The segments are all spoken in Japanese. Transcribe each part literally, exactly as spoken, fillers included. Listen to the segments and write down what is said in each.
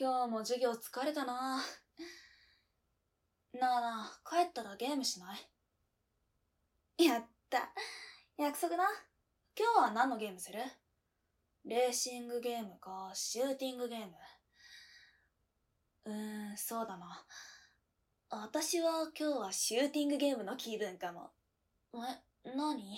今日も授業疲れたな。なあなあ、帰ったらゲームしない？やった。約束な。今日は何のゲームする？レーシングゲームか、シューティングゲーム。うーん、そうだな。私は今日はシューティングゲームの気分かも。え、何？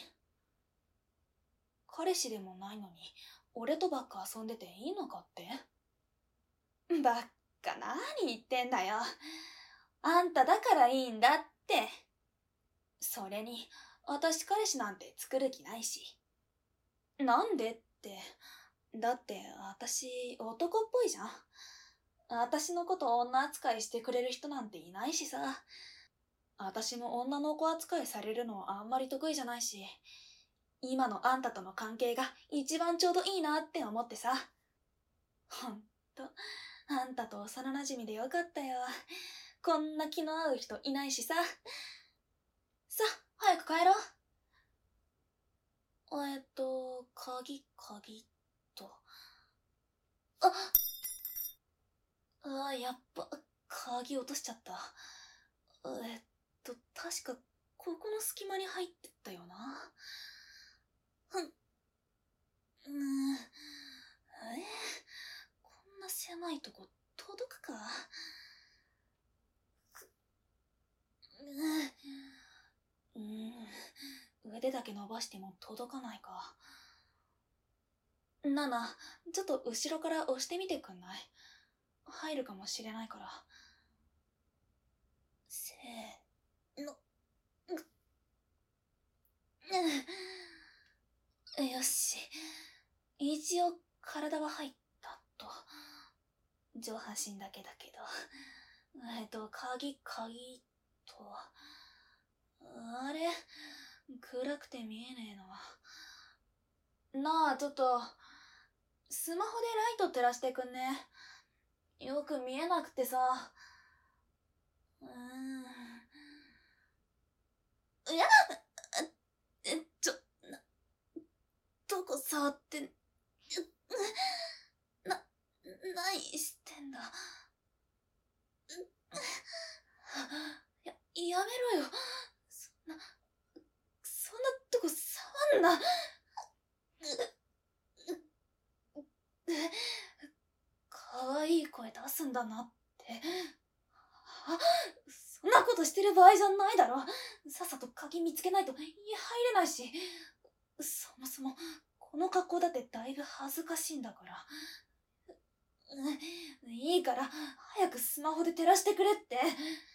彼氏でもないのに、俺とばっか遊んでていいのかって？ばっか何言ってんだよ。あんただからいいんだって。それに、私彼氏なんて作る気ないし。なんでって。だって、私、男っぽいじゃん。私のこと女扱いしてくれる人なんていないしさ。私も女の子扱いされるのあんまり得意じゃないし、今のあんたとの関係が一番ちょうどいいなって思ってさ。ほんと、あんたと幼馴染でよかったよ。こんな気の合う人いないしさ。さ、早く帰ろう。えっと、鍵、鍵っと。ああ、やっぱ、鍵落としちゃった。えっと、確か、ここの隙間に入ってったよな。ふん、うーん、えこんな狭いとこ、届くか？うーん、腕だけ伸ばしても届かないか。ナナ、ちょっと後ろから押してみてくんない？入るかもしれないから。せーの。よし。一応体は入ったと。上半身だけだけど。えっと、鍵、鍵と。あれ？暗くて見えねえな。なあ、ちょっと、スマホでライト照らしてくんね。よく見えなくてさ。うーん。いやえ、ちょ、な、どこ触って、な、何してんだ。や、やめろよ。そんな、そんなとこ触んな。かわいい声出すんだなって。あ、そんなことしてる場合じゃないだろ。さっさと鍵見つけないと家入れないし。そもそも、この格好だってだいぶ恥ずかしいんだから。いいから、早くスマホで照らしてくれって。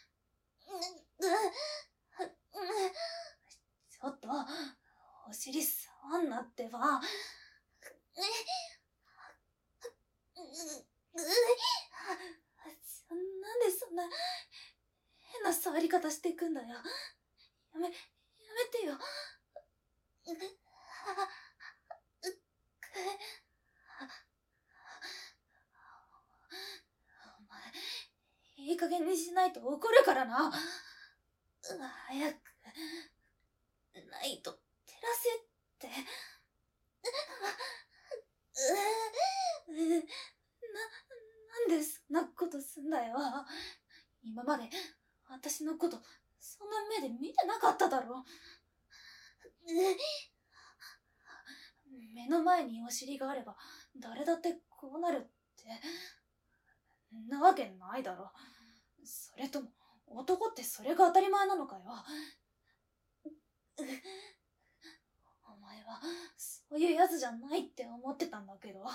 ちょっと、お尻触んなってば。なんでそんな変な触り方してくんだよ。やめ、やめてよ。お前、いい加減にしないと怒るからな。早く、ライト照らせって。な、なんでそんなことすんだよ。今まで私のことそんな目で見てなかっただろ。目の前にお尻があれば誰だってこうなるってなわけないだろ。それとも男ってそれが当たり前なのかよ。お前はそういうやつじゃないって思ってたんだけど。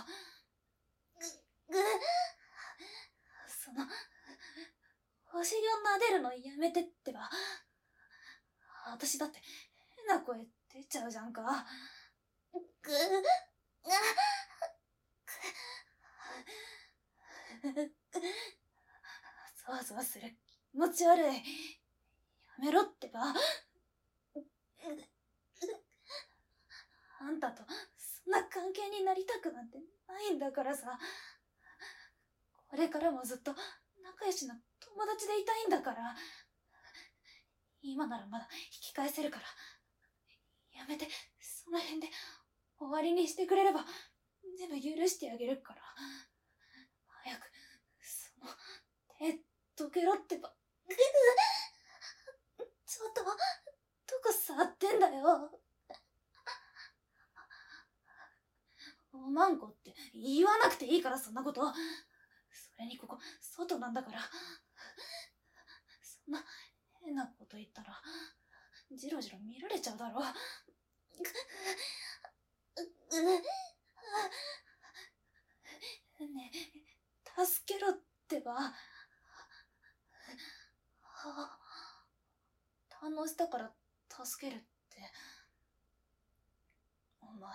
そのお尻を撫でるのやめてってば。私だって変な声出ちゃうじゃんか。ぐそわそわする気持ち悪い。やめろってば。あんたとそんな関係になりたくなんてないんだからさ。これからもずっと仲良しの友達でいたいんだから。今ならまだ引き返せるから。やめて、その辺で終わりにしてくれれば全部許してあげるから。早くどけろってば。ちょっと、どこ触ってんだよ。おまんこって言わなくていいからそんなこと。それにここ、外なんだから。そんな変なこと言ったら、じろじろ見られちゃうだろ。ねえ、助けろってば。堪能したから助けるって。お前、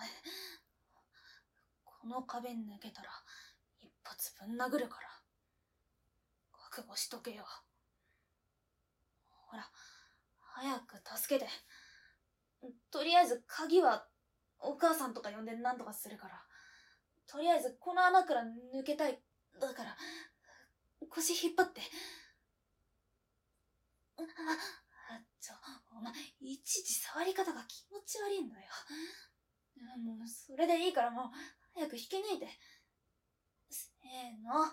この壁抜けたら一発ぶん殴るから。覚悟しとけよ。ほら、早く助けて。とりあえず鍵はお母さんとか呼んでなんとかするから。とりあえずこの穴から抜けたい。だから、腰引っ張って。あ、ちょ、お前、いちいち触り方が気持ち悪いんだよ。もう、それでいいからもう、早く引き抜いて。せーの。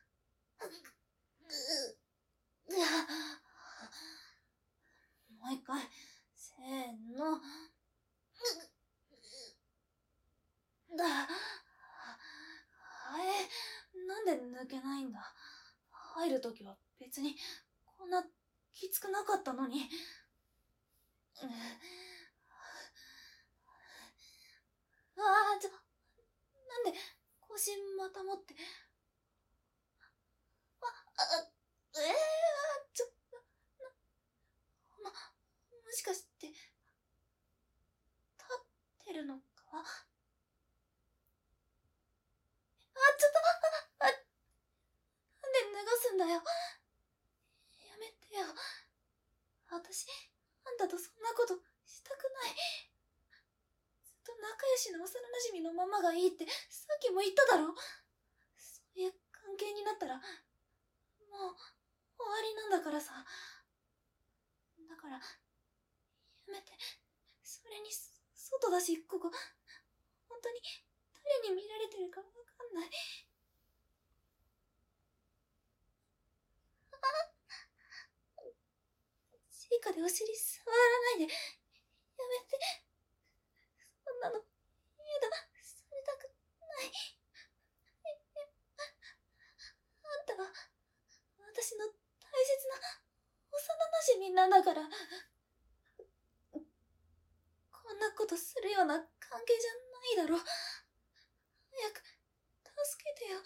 もう一回。せーの。だ。え、なんで抜けないんだ。入るときは別にこんなきつくなかったのに。ああ、ちょ、なんで腰また持って。あ、あ、ええー、ちょ、な、も、もしかして、立ってるのか。あ、ちょっと、あ、なんで脱がすんだよ。やめてよ。私、あんたとそんなことしたくない。ずっと仲良しの幼馴染のままがいいってさっきも言っただろ。そういう関係になったら、もう終わりなんだからさ。だから、やめて。それに、外だし、ここ、本当に誰に見られてるかわかんない。直でお尻触らないで。やめて。そんなの、嫌だ。されたくない。あんたは、私の大切な幼馴染なんだから。こんなことするような関係じゃないだろ。早く、助けてよ。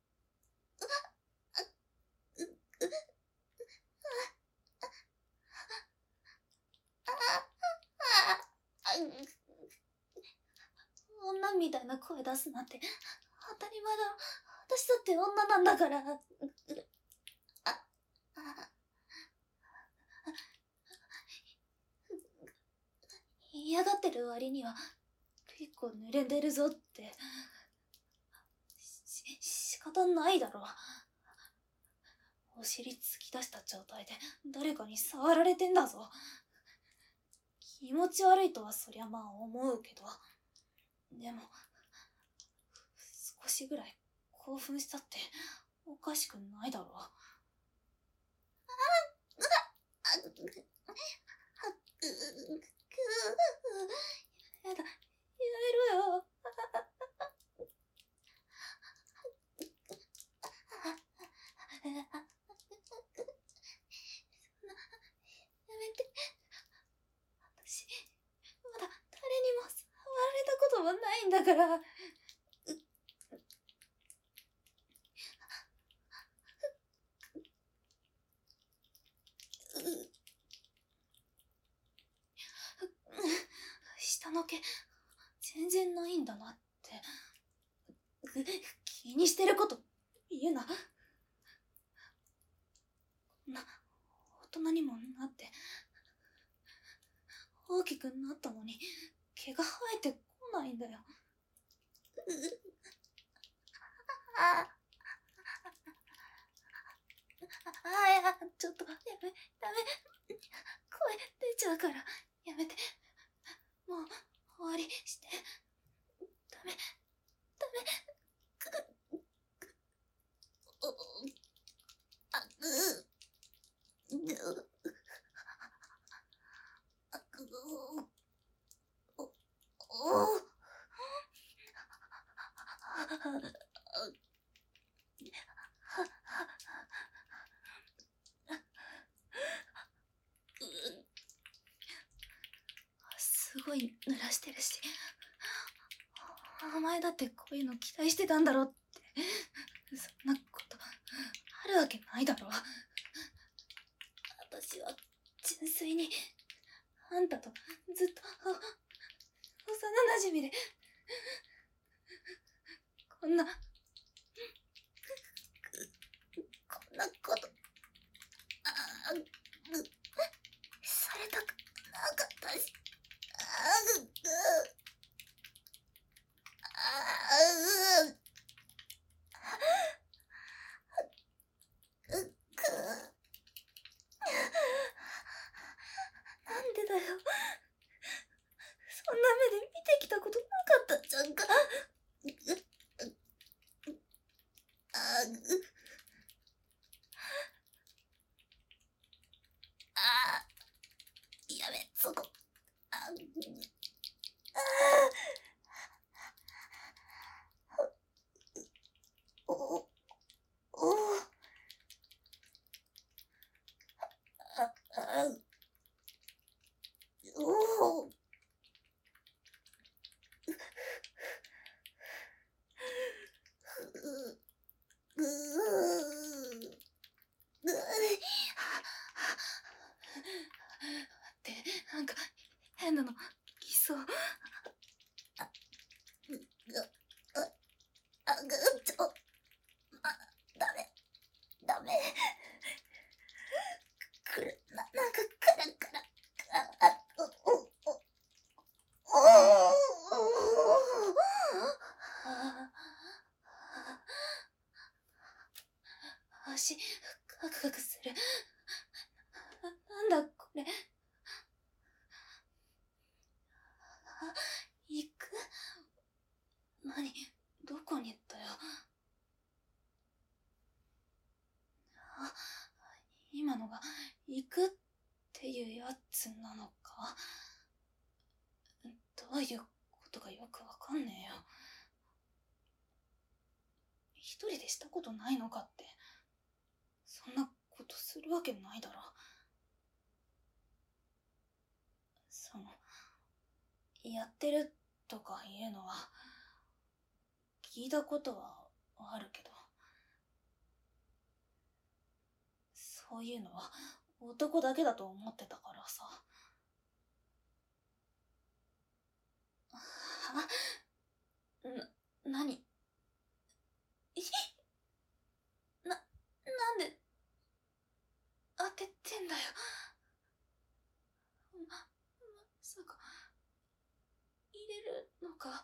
女みたいな声出すなんて当たり前だろ。私だって女なんだから。あ、嫌がってる割には結構濡れてるぞって。し、仕方ないだろ。お尻突き出した状態で誰かに触られてんだぞ。気持ち悪いとはそりゃまあ思うけど、でも少しぐらい興奮したっておかしくないだろう。やだ、やめろよ。やめて。私、まだ誰にも触られたこともないんだから。下の毛、全然ないんだなって。気にしてること言うな。こんな大人にもなって大きくなったのに毛が生えてこないんだよ。ああ、いや、ちょっとやめ、ダメ。声出ちゃうからやめて。もう終わりして。ダメ、ダメ。く、く、お、あ、う。 すごい濡らしてるし、お前だってこういうの期待してたんだろって。そんなことあるわけないだろ。私は純粋にあんたとずっと幼馴染でこんなこんなことあされたくなかったし、あなんでだよ。そんな目で見てきたことなかったじゃんか。あぐあやめそこ。あぐあおおああおおぐってなんか変なの来そう。あぐあぐちょあダメダメくるななんかくるからああおおおお足カクカクする。なんだこれ。行く？何？どこに行ったよ。あ、今のが行くっていうやつなのか。どういうことかよくわかんねえよ。一人でしたことないのかって。そんなことするわけないだろ。その、やってるとかいうのは、聞いたことはあるけど、そういうのは男だけだと思ってたからさ。は？な、なに？な、なんで、当ててんだよ。ま、まさか、入れるのか？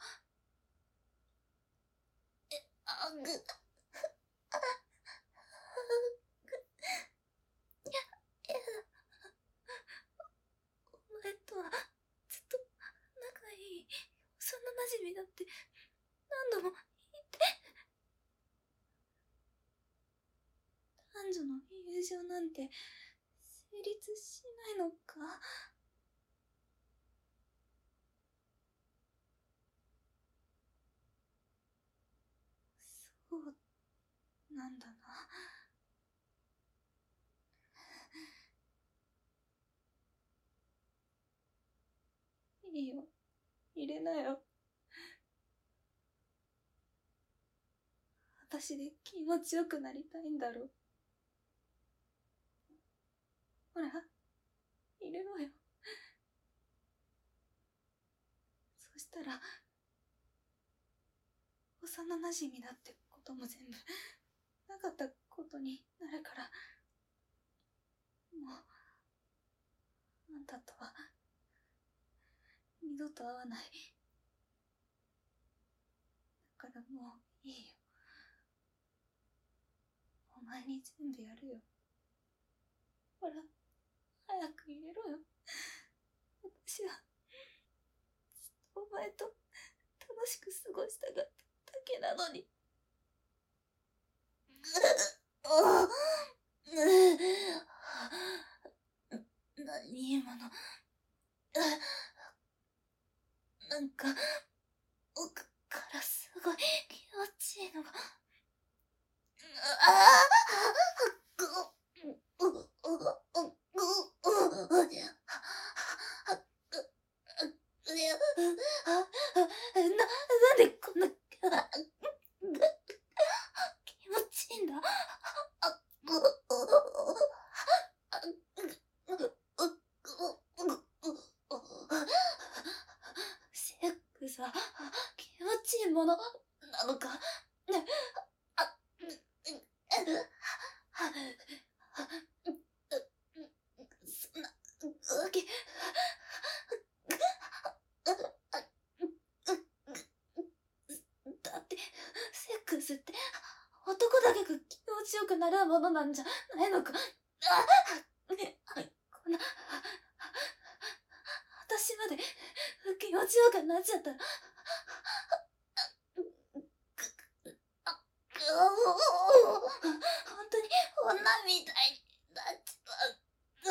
え、あぐ、あ、や、やだ。お前とは、ずっと、仲いい、幼馴染だって、何度も言って。男女の友情なんて、成立しないのか？そうなんだな。いいよ、入れなよ。私で気持ちよくなりたいんだろ。ほら、入れろよ。そしたら、幼馴染だってことも全部、なかったことになるから、もう、あんたとは、二度と会わない。だからもう、いいよ。お前に全部やるよ。ほら、早く入れろよ。私は、ずっとお前と楽しく過ごしたかっただけなのに。何今の。なんか、奥からすごい気持ちクスって男だけが気持ちよくなるものなんじゃないのか。あね、こんな私まで気持ちよくなっちゃったら本当に女みたいになっちまう。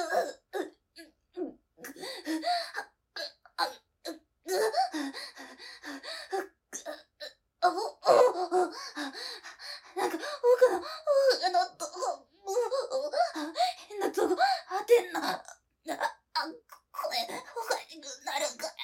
なんか奥の奥のとこ変なとこ当てんな。あ、声おかしくなるから。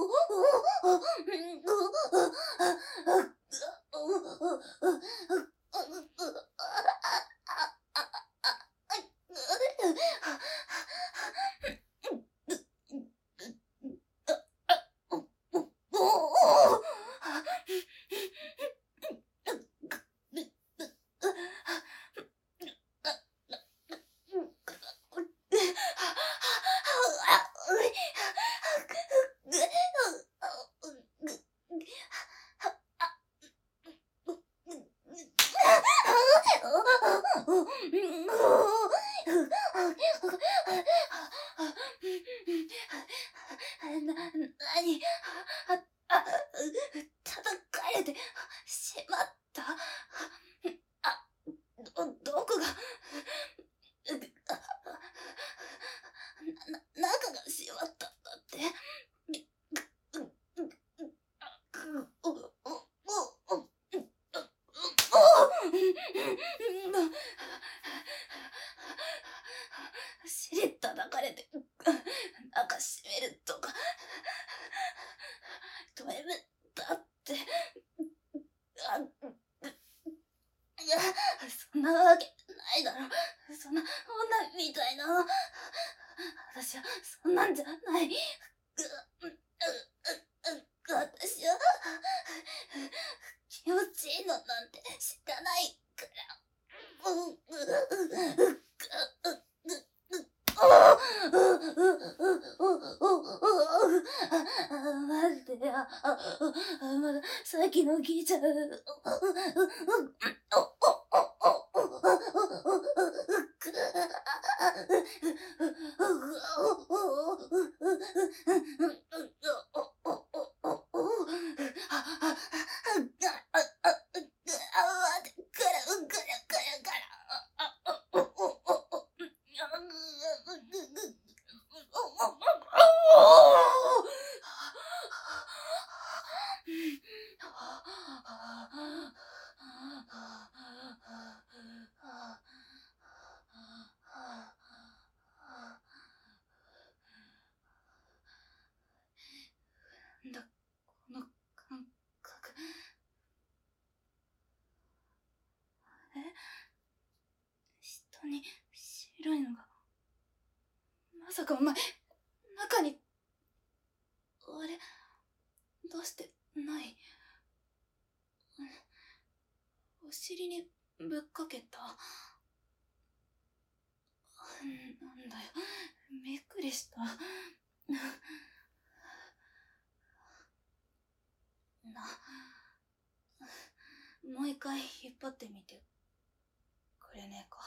な、なに、あ、あ、叩かれてしまった。あ、ど、どこが、な、中がしまったんだって。尻叩かれて中閉めるとか止めるだってあそんなわけないだろ。そんな女みたいな。私はそんなんじゃない。私は気持ちいいのなんて知らないから。待ってや。まださっきの聞いちゃう。だ、この感覚。え？下に白いのが。まさかお前、中に、あれ、どうしてない？お尻にぶっかけた。なんだよ、びっくりした。な、もう一回引っ張ってみてくれねえか。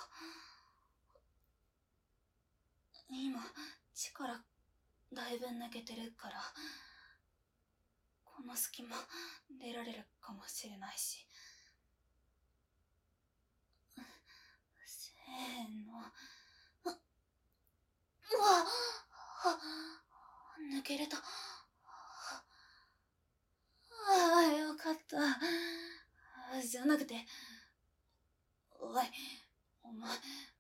今、力だいぶ抜けてるから、この隙間出られるかもしれないし。せーの。うわっ、抜けれた。ああ、よかった。じゃなくて、おい、お前、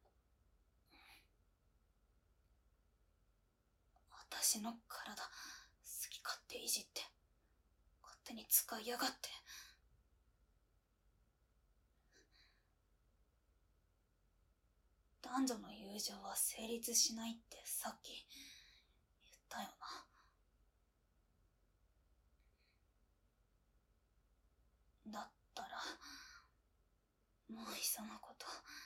私の体、好き勝手いじって、勝手に使いやがって。男女の友情は成立しないってさっき言ったよな。だったら、もういっそのこと、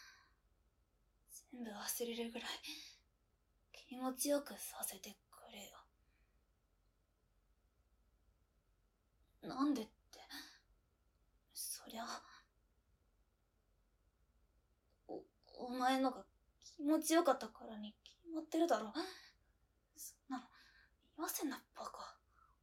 全部忘れるぐらい気持ちよくさせてくれよ。なんでって、そりゃ、お、お前のが気持ちよかったからに決まってるだろ。そんなの、言わせんな、バカ。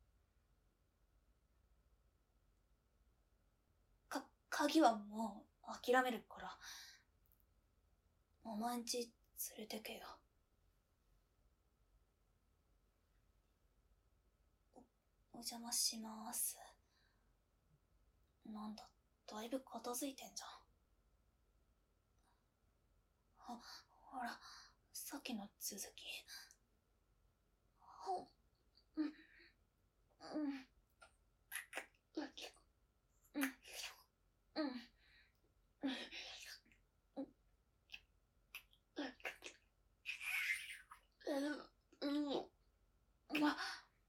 か、鍵はもう諦めるから、お前んち連れてけよ。お、お邪魔しまーす。なんだ、だいぶ片付いてんじゃん。あ、ほら、さっきの続き。ほ、うん、うん、うん、うん、うん、うん、うん、うん、ま、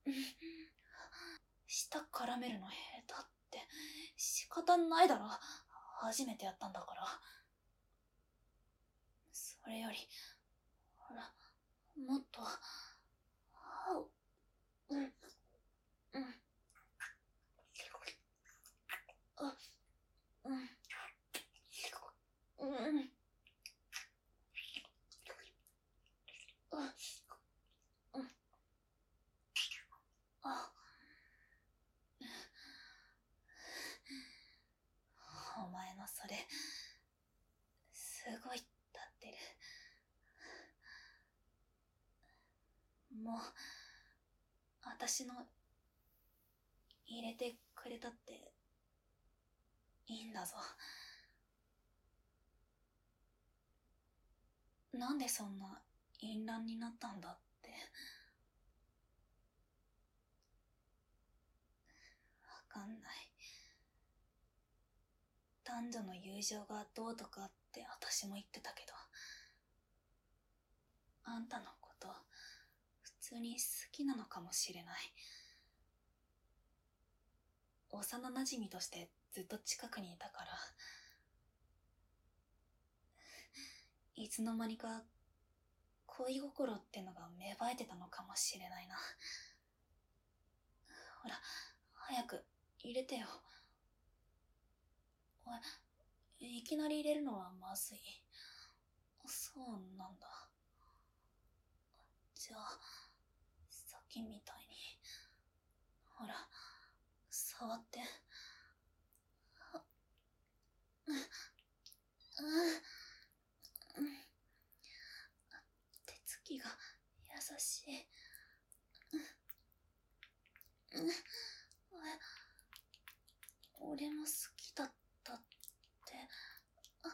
舌絡めるの下手って仕方ないだろ。初めてやったんだから。それより、ほら、もっと、うん、うん、あ、うん、うん、あ、うん、あ、お前のそれ、すごい立ってる。もう、私の入れてくれたっていいんだぞ。なんでそんな淫乱になったんだって。わかんない。男女の友情がどうとかって私も言ってたけど、あんたのこと普通に好きなのかもしれない。幼馴染としてずっと近くにいたから、いつの間にか恋心ってのが芽生えてたのかもしれないな。ほら、早く入れてよ。おい、いきなり入れるのはまずい。そうなんだ。じゃあ、さっきみたいに。ほら、触って。うん、うん、うん。手つきが優しい。うん、うん。俺も好きだったって。あ、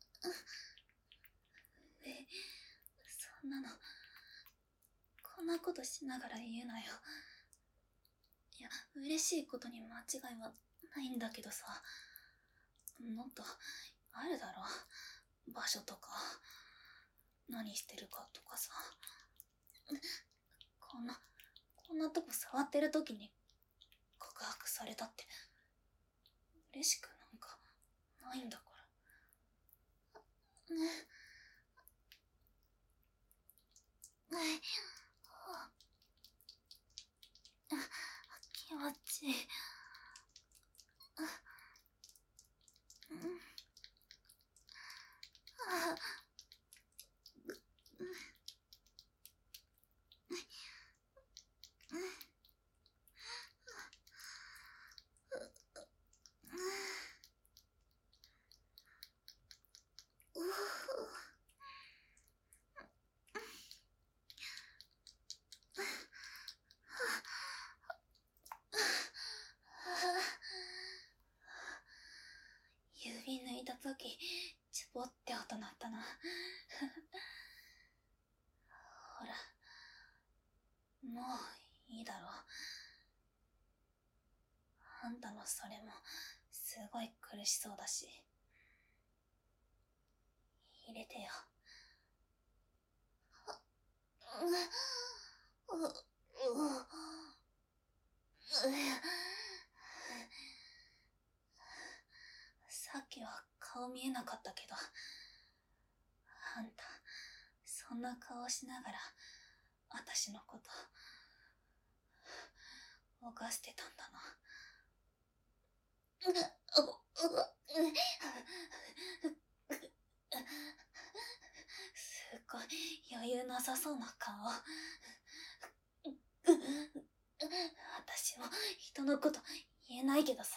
え、そんなの、こんなことしながら言うなよ。いや、嬉しいことに間違いはないんだけどさ、もっとあるだろ。場所とか、何してるかとかさ。こんな、こんなとこ触ってる時に告白されたって嬉しくなんかないんだから。ね。気持ちいい。うん。あ、指抜いた時チュポって音鳴ったな。ほら、もういいだろ。あんたのそれもすごい苦しそうだし、入れてよ。さっきは顔見えなかったけど、あんたそんな顔しながら私のこと犯してたんだな。 すごい余裕なさそうな顔。私も人のこと言えないけどさ。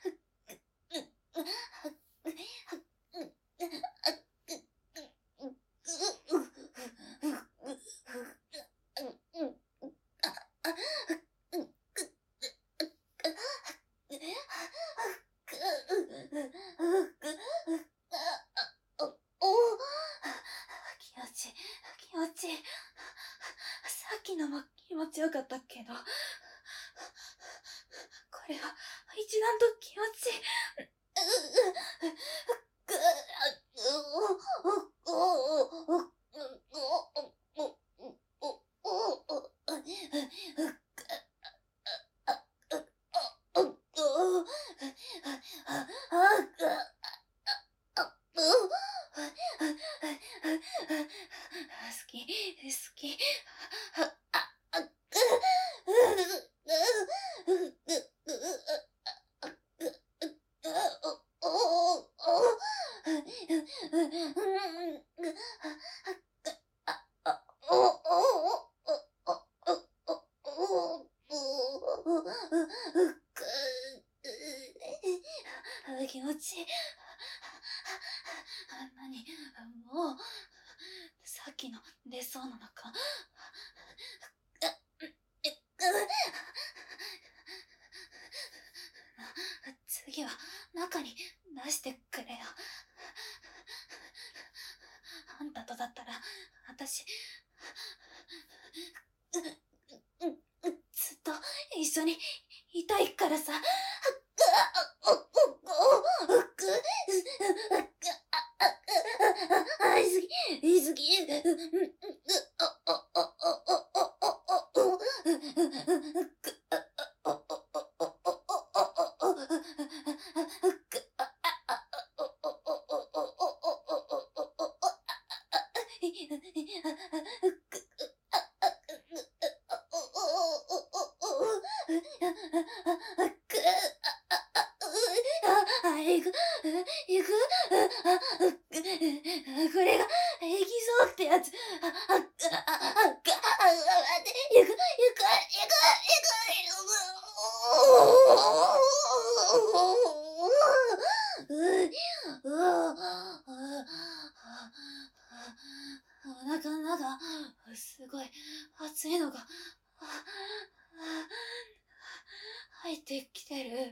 気持ちいい、気持ちいい。さっきのも気持ちよかったけど、これは一段と気持ちいい。好き、好き。気持ちいい。何もうさっきの出そうなのか。次は中に出してくれよ。あんたとだったら私ずっと一緒にいたいからさ。言い過ぎ、言い過ぎ。行く、行く、これが行きそうってやつ。あ、あ、あ、あ、あ、待って、行く、行く、行く、行く、行く。お腹の中、すごい熱いのが入ってきてる。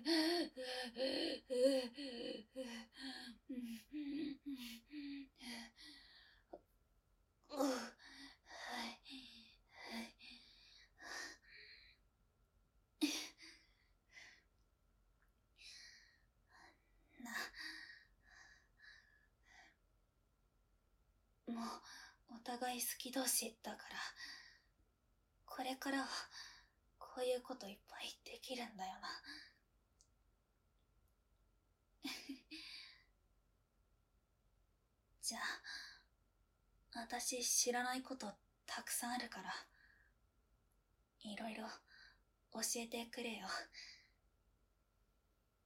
もうお互い好き同士だから、これからはこういうこといっぱいできるんだよな。じゃあ、私知らないことたくさんあるから、いろいろ教えてくれよ。